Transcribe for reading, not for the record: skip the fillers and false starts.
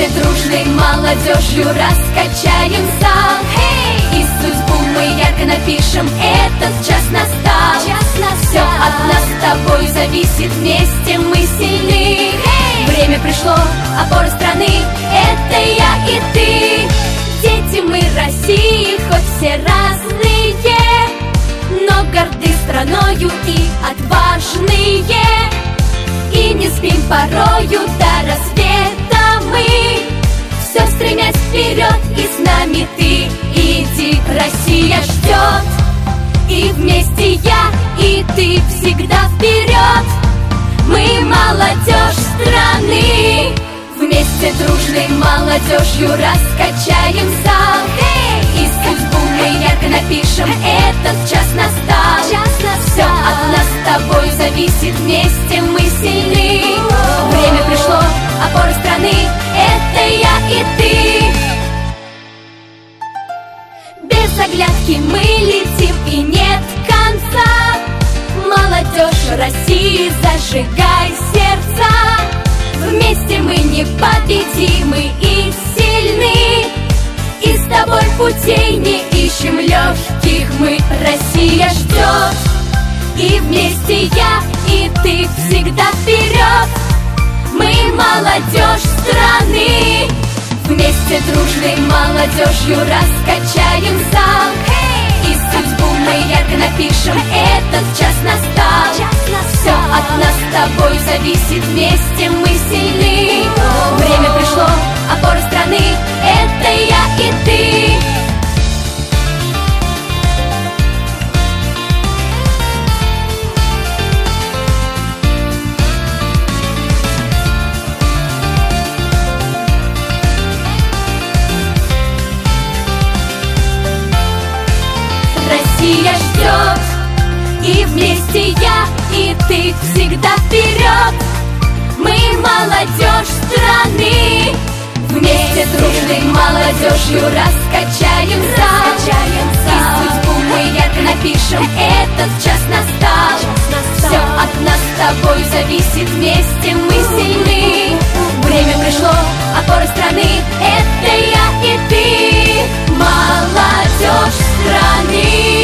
Вместе дружной молодежью раскачаемся, и судьбу мы ярко напишем, этот час настал. Все от нас с тобой зависит, вместе мы сильны. Время пришло, опора страны, это я и ты. Дети мы России, хоть все разные, но горды страною и отважные. И не спим порою до рассвета мы, все стремясь вперед, и с нами ты иди. Россия ждет, и вместе я и ты всегда вперед. Мы молодежь страны, вместе дружной молодежью раскачаемся, и судьбу мы ярко напишем, этот час настал. Все от нас с тобой зависит, вместе мы сильны. Время пришло, опора страны, это я и ты. Без оглядки мы летим, и нет конца. Молодежь России, зажигай сердца. Вместе мы непобедимы и сильны, и с тобой путей не ищем легких мы. Россия ждет, и вместе я и ты всегда вперед. Мы молодежь страны, вместе дружной молодежью раскачаемся, и судьбу мы ярко напишем, этот час настал. Все от нас с тобой зависит, вместе мы сильны. Время пришло, опора страны, это я и ты. Россия ждет, и вместе я и ты всегда вперед. Мы молодежь страны, вместе дружной молодежью раскачаемся, и судьбу мы ярко напишем, этот час настал. Все от нас с тобой зависит, вместе мы сильны. Время пришло, опора страны, это я и ты. Молодежь страны.